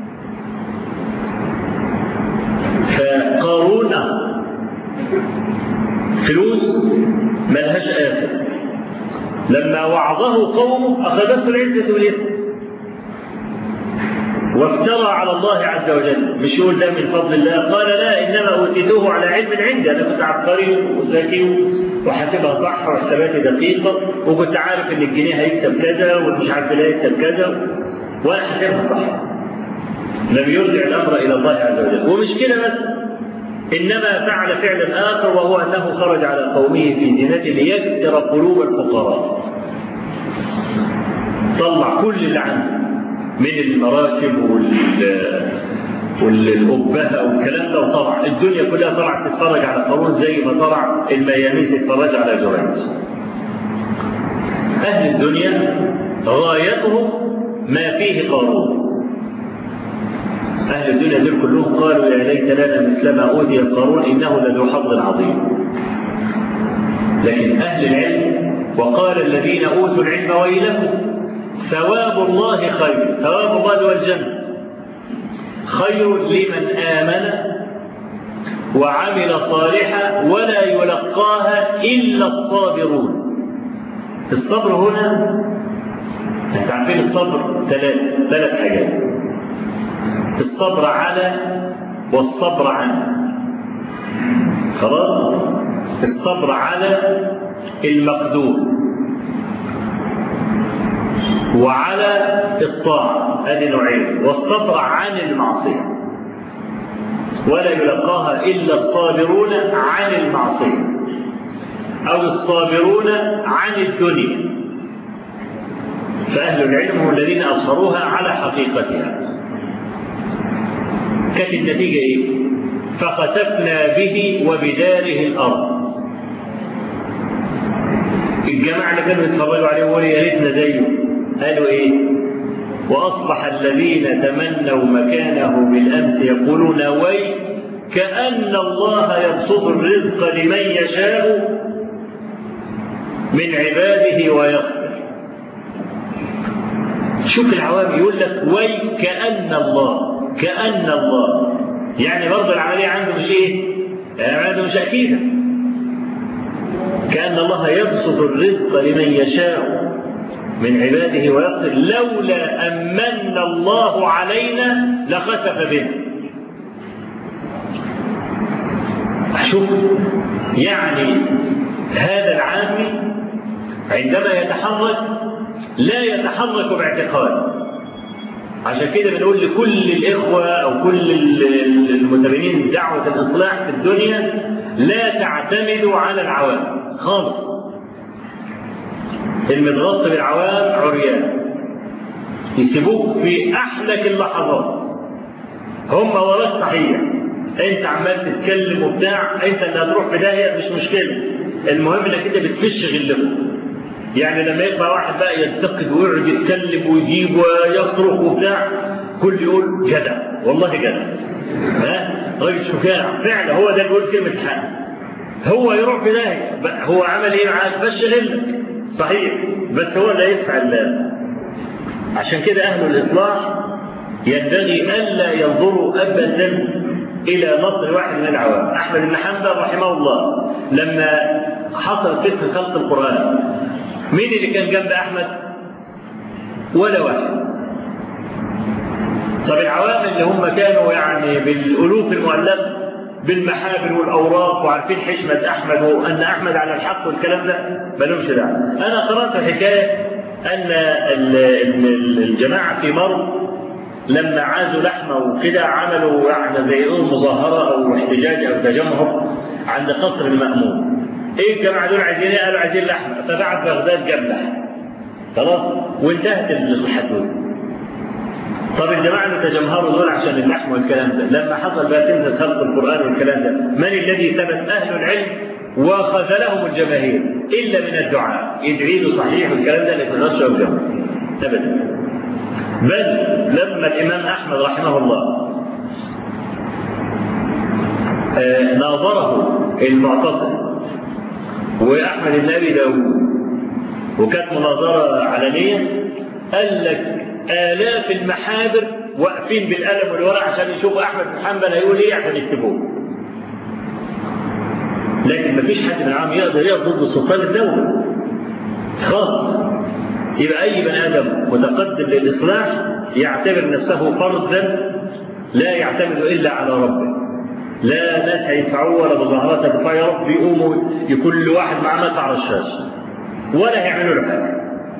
فقارون فلوس ملهاش آخر، لما وعظه قومه أخذته العزة والإثم وافترى على الله عز وجل. مش يقول ده من فضل الله، قال لا، إنما أوتيته على علم عندي، أنا كنت عبقري وذكي وحاسبها صح وحساباتي دقيقة، وكنت عارف إن الجنيه هيكسب كذا ومش عارف لا يكسب كذا، وأنا حاسبها صح. لم يرجع الأمر إلى الله عز وجل. ومش كده بس، إنما فعل فعلا آخر، وهو أنه خرج على قومه في زينته ليكسر قلوب الفقراء. طلع كل اللي عنده من المراكب والأبهة والكلام ده، وطلع الدنيا كلها طلعت تتفرج على قارون زي ما طلع المياميس يتفرج على جريج. أهل الدنيا غايتهم ما فيه قارون. أهل الدنيا دول كلهم قالوا يا ليت لنا مثل ما أوتي قارون إنه لذو حظ عظيم. لكن أهل العلم وقال الذين أوتوا العلم ويلكم ثواب الله خير، ثواب الله هو الجنة، خير لمن آمن وعمل صالحا ولا يلقاها إلا الصابرون. الصبر هنا انت عارفين الصبر ثلاث ثلاث حاجات: الصبر على والصبر عن. خلاص؟ الصبر على المقدور وعلى الطاعة، هذه نوعين، والصبر عن المعصية، ولا يلقاها إلا الصابرون عن المعصية أو الصابرون عن الدنيا. فأهل العلم هم الذين أبصروها على حقيقتها. كانت النتيجة إيه؟ فخسفنا به وبداره الأرض. الجماعة اللي كانوا يتفرجوا عليه وقالوا يا ريتنا زيه قالوا إيه؟ وأصبح الذين تمنوا مكانه بالأمس يقولون وي كأن الله يبسط الرزق لمن يشاء من عباده ويقدر. شوف العوام يقول لك وي كأن الله، كأن الله، يعني برضه العملية عنده مش ايه؟ عنده مش أكيدة. كأن الله يبسط الرزق لمن يشاء من عباده ويغفر لولا أمن الله علينا لخسف بنا. شوف يعني هذا العامي عندما يتحرك لا يتحرك باعتقاد. عشان كده بنقول لكل الإخوة أو كل المتبنين دعوة الإصلاح في الدنيا لا تعتمدوا على العوام خالص. المتغطى بالعوام عريان يسيبوك في أحلك اللحظات، هم وراك صحيح، أنت عمال تتكلم وبتاع، أنت اللي هتروح في داهية مش مشكلة، المهم إنك أنت بتفش غلهم. يعني لما يطلع واحد بقى ينتقد ويقعد يتكلم ويجيب ويصرخ وبتاع، كل يقول جدع والله جدع، ها راجل شجاع فعلا، هو ده اللي بيقول كلمة حق. هو يروح في داهية، هو عمل إيه معاك؟ فش غلك صحيح، بس هو اللي يدفع اللام. عشان كده أهل الإصلاح ينبغي ألا ينظروا أبدا إلى نصر واحد من العوام. أحمد بن حنبل رحمه الله لما حصل فتنة خلق القرآن، مين اللي كان جنب أحمد؟ ولا واحد. طب العوام اللي هم كانوا يعني بالألوف المؤلفة بالمحابر والأوراق وعارفين حشمة أحمد وأن أحمد على الحق والكلام ده مالهمش دعوة. أنا قرأت حكاية أن الجماعة في مرو لما عازوا لحمة وكده عملوا يعني زي مظاهرة أو احتجاج أو تجمهر عند قصر المأمون. إيه الجماعة دول عايزين إيه؟ قالوا عايزين لحمة، فبعت بغداد جاب لحمة خلاص وانتهت الحدود. طب الجماعة اللي تجمهروا دول عشان اللحم والكلام ده، لما حصل بقى تنزل خلق القرآن والكلام ده، من الذي ثبت؟ أهل العلم وخذلهم الجماهير إلا من الدعاء، يدعي له صحيح والكلام ده لكن غشوا الجمع أبدا. بل لما الإمام أحمد رحمه الله آه ناظره المعتصم وأحمد بن أبي داود وكانت مناظرة علنية، قال لك آلاف المحابر واقفين بالقلم والورق عشان يشوفوا أحمد بن حنبل هيقول إيه عشان يكتبوه. لكن مفيش حد من العام يقدر يقف ضد سلطان الدولة خالص. يبقى أي بني آدم متقدم للإصلاح يعتبر نفسه فردا لا يعتمد إلا على ربه. لا ناس هيدفعوه ولا مظاهرات هتدفع، يا رب يقوموا كل واحد معاه مسعى رشاش ولا هيعملوا له حاجة.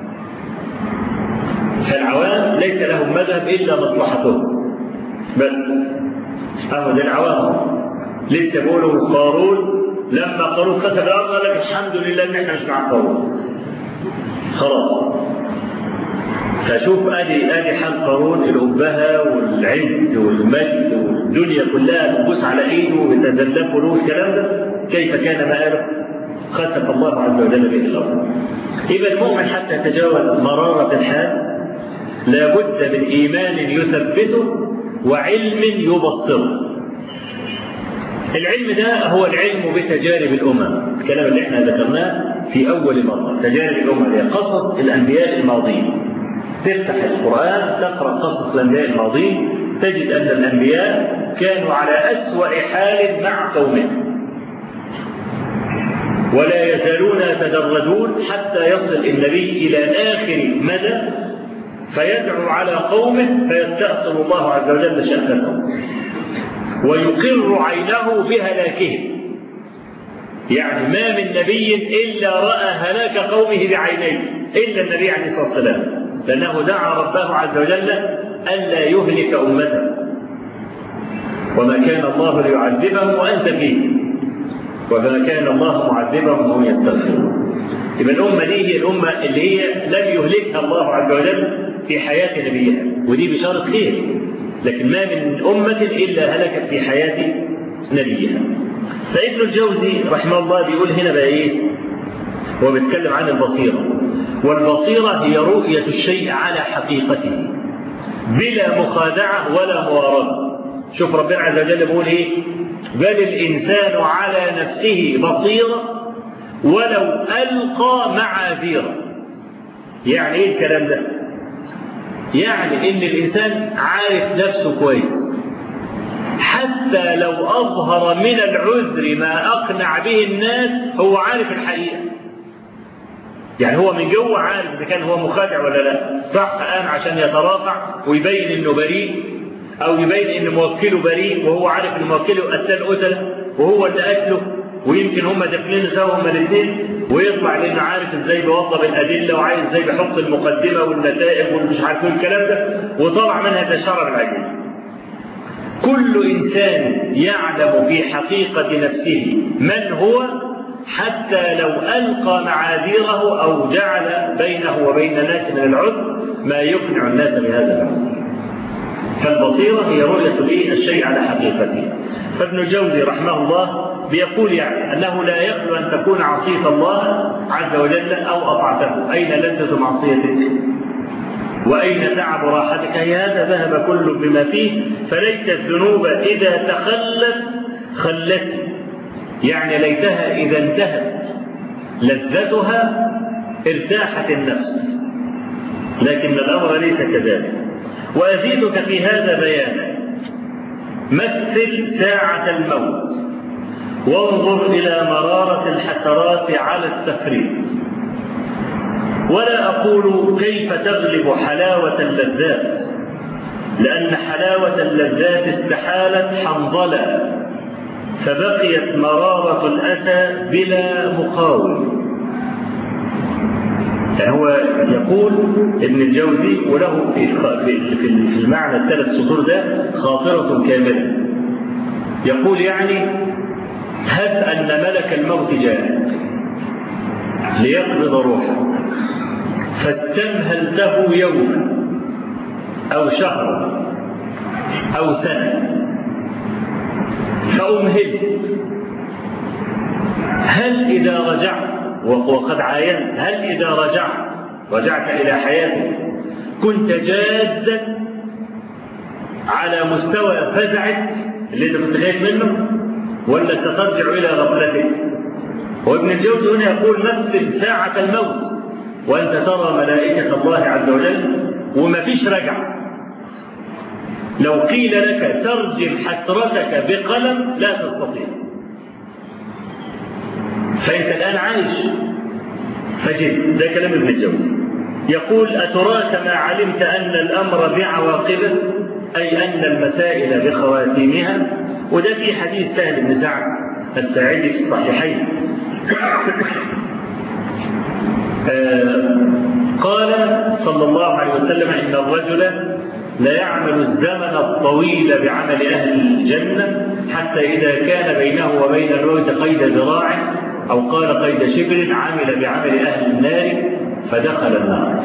فالعوام ليس لهم مذهب إلا مصلحتهم بس. أهو ده العوام لسه بيقولوا قارون لما قارون خسف الأرض قال لك الحمد لله إن إحنا مش مع قارون خلاص. فشوف ادي ادي حال قارون، الأبهة والعز والمجد والدنيا كلها بتبوس على ايده وبتزلف له الكلام ده، كيف كان مآله؟ خسف الله عز وجل به الارض. يبقى المؤمن حتى يتجاوز مرارة الحال لابد من ايمان يثبته وعلم يبصره. العلم ده هو العلم بتجارب الامم، الكلام اللي احنا ذكرناه في اول مرة، تجارب الامم هي قصص الانبياء الماضيين. تفتح القرآن تقرأ قصص الأنبياء الماضين تجد أن الأنبياء كانوا على أسوأ حال مع قومهم ولا يزالون يتدرجون حتى يصل النبي إلى آخر مدى فيدعو على قومه فيستأصل الله عز وجل شأنهم ويقر عينه بهلاكهم. يعني ما من نبي إلا رأى هلاك قومه بعينيه إلا النبي عليه الصلاة والسلام، لأنه دعا ربه عز وجل ألا يهلك أمته وما كان الله ليعذبهم وأنت فيه وما كان الله معذبهم وهم يستغفرون. يبقى الأمة دي هي الأمة اللي هي لم يهلكها الله عز وجل في حياة نبيها، ودي بشارة خير. لكن ما من أمة إلا هلكت في حياة نبيها. فابن الجوزي رحمه الله بيقول هنا بقى إيه؟ هو بيتكلم عن البصيرة، والبصيرة هي رؤية الشيء على حقيقته بلا مخادعة ولا مواربة. شوف ربنا عز وجل بيقول إيه؟ بل الإنسان على نفسه بصيرة ولو ألقى معاذيره. يعني إيه الكلام ده؟ يعني إن الإنسان عارف نفسه كويس، حتى لو أظهر من العذر ما أقنع به الناس هو عارف الحقيقة. يعني هو من جوه عارف إذا كان هو مخادع ولا لا. صح قام عشان يترافع ويبين إنه بريء، أو يبين إن موكله بريء وهو عارف إن موكله قتال قتله وهو اللي قتله، ويمكن هم دفنين سوا هما الاثنين، ويطلع لأنه عارف إزاي بيوضب الأدلة وعارف إزاي بيحط المقدمة والنتائج والمش عارف الكلام ده، وطلع منها زي شرب العجين. كل إنسان يعلم في حقيقة نفسه من هو، حتى لو ألقى معاذيره أو جعل بينه وبين الناس من العذر ما يقنع الناس بهذا العذر. فالبصيرة هي رؤية الشيء على حقيقته. فابن الجوزي رحمه الله بيقول يعني أنه لا يخلو أن تكون عصية الله عز وجل أو أطعته. أين لذة معصيتك وأين تعب راحتك؟ هي هذا ذهب كل بما فيه. فليت الذنوب إذا تخلت خلت، يعني ليتها إذا انتهت لذتها ارتاحت النفس، لكن الأمر ليس كذلك. وأزيدك في هذا بيانا: مثل ساعة الموت وانظر إلى مرارة الحسرات على التفريط. ولا أقول كيف تغلب حلاوة اللذات، لأن حلاوة اللذات استحالت حنظلة، فبقيت مرارة الأسى بلا مقاوم. يعني هو يقول ابن الجوزي، وله في في المعنى الثلاث سطور ده خاطرة كاملة. يقول يعني: هب أن ملك الموت جاء ليقبض روحه، فاستمهلته يوما أو شهرا أو سنة، فأمهلت. هل إذا رجعت، وقد عاينت، هل إذا رجعت رجعت إلى حياتك كنت جادا على مستوى فزعك اللي أنت كنت خايف منه، ولا سترجع إلى غفلتك؟ وابن الجوزي هنا يقول: مثل ساعة الموت وأنت ترى ملائكة الله عز وجل وما فيش رجع. لو قيل لك ترجم حسرتك بقلم لا تستطيع، فأنت الآن عايش. فجد ده كلام ابن الجوزي. يقول: أتراك ما علمت أن الأمر بعواقبه، أي أن المسائل بخواتيمها. وده في حديث سهل بن سعد الساعدي في الصحيحين. قال صلى الله عليه وسلم: إن الرجل لا يعمل الزمن الطويل بعمل أهل الجنة حتى إذا كان بينه وبين الموت قيد ذراع أو قال قيد شبر عمل بعمل أهل النار فدخل النار.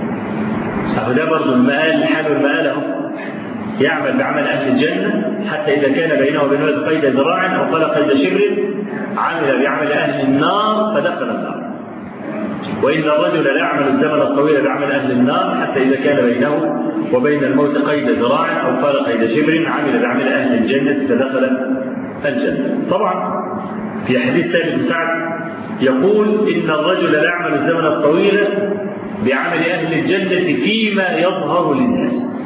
فده برضو المآل، حال المآل اهو. يعمل بعمل أهل الجنة حتى إذا كان بينه وبين الموت قيد ذراع أو قال قيد شبر عمل بعمل أهل النار فدخل النار. وإن الرجل لا يعمل الزمن الطويل بعمل أهل النار حتى إذا كان بينه وبين الموت قيد ذراع أو قال قيد شبر عمل بعمل أهل الجنة فدخل الجنة. طبعا في حديث سهل بن سعد يقول: إن الرجل لا يعمل الزمن الطويل بعمل أهل الجنة فيما يظهر للناس.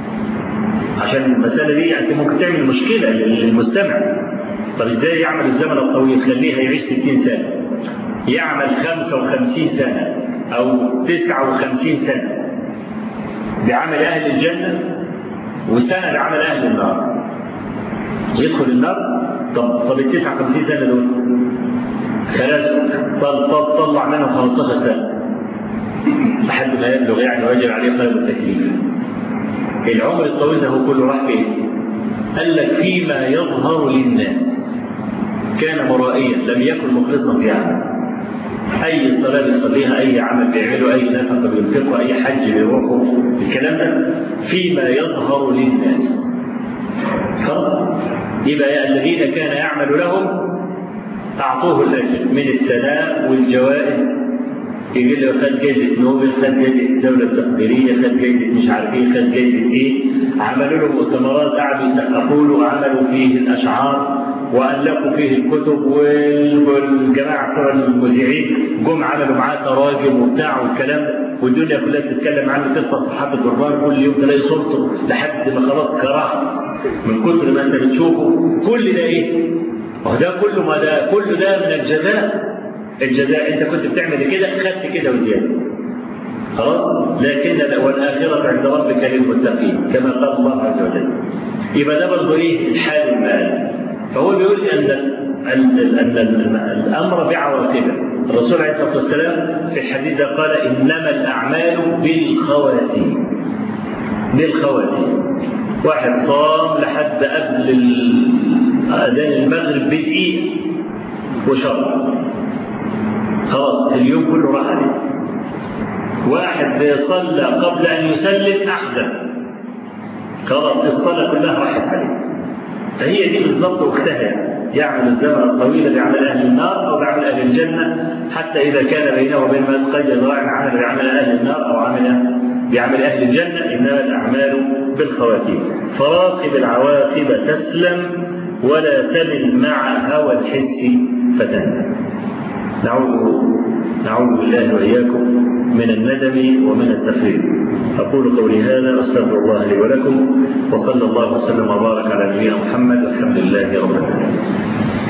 عشان المسألة دي يعني ممكن تعمل مشكلة للمستمع. طب إزاي يعمل الزمن الطويل؟ خليه يعيش ستين سنة، يعمل خمسة وخمسين سنة أو تسعة وخمسين سنة بعمل أهل الجنة وسنة بعمل أهل النار، يدخل النار. طب طب ال تسعة وخمسين سنة دول خلاص طل طلع منهم خمستاشر سنة لحد ما يبلغ يعني ويجب عليه قلب التكليف. العمر الطويل ده كله راح فين؟ قال لك: فيما يظهر للناس. كان مرائيا لم يكن مخلصا في عمل. أي صلاة بيصليها، أي عمل بيعمله، أي نفقة بينفقه، أي حج بيروحه، الكلام ده فيما يظهر للناس. خلاص يبقى الذين كان يعمل لهم أعطوه الأجر من الثناء والجوائز. يجي له خد جايزة نوبل، خد جايزة الدولة التقديرية، خد جايزة مش عارف ايه، خد جايزة ايه. عملوا له مؤتمرات قعدوا يسقفوا له وعملوا فيه الأشعار وألفوا فيه الكتب، والجماعة بتوع المذيعين جم عملوا معاه تراجم وبتاع والكلام ده، والدنيا كلها بتتكلم عنه، تلقى صحافة الجرار كل يوم تلاقي صورته لحد ما خلاص كراهه من كتر ما انت بتشوفه. كل ده ايه؟ وده كله ما ده كله ده من الجزاء الجزاء أنت كنت بتعمل كده خدت كده وزيادة خلاص. لكن والآخرة عند ربك للمتقين كما قال الله عز وجل. يبقى ده برضه إيه الحال المال. فهو بيقول أن أن الأمر بعواقبه. الرسول عليه الصلاة والسلام في الحديث قال إنما الأعمال بالخواتيم. بالخواتيم. واحد صام لحد قبل أذان المغرب بدقيقة وشرب خلاص اليوم كله راح عليه. واحد صلى قبل أن يسلم أحدث خلاص الصلاة كلها راحت عليه. فهي دي بالضبط وقتها يعمل الزمن الطويل بعمل أهل النار أو بعمل أهل الجنة، حتى إذا كان بينه وبين ما تقيد ذراع عمل بعمل أهل النار أو عمل بعمل أهل الجنة. إنما الأعمال بالخواتيم. فراقب العواقب تسلم ولا تمل مع هوى الحس فتندم. نعوذ نعوذ بالله وإياكم من الندم ومن التفريط. أقول قولي هذا أستغفر الله لي ولكم، وصلى الله وسلم وبارك على نبينا محمد والحمد لله رب العالمين.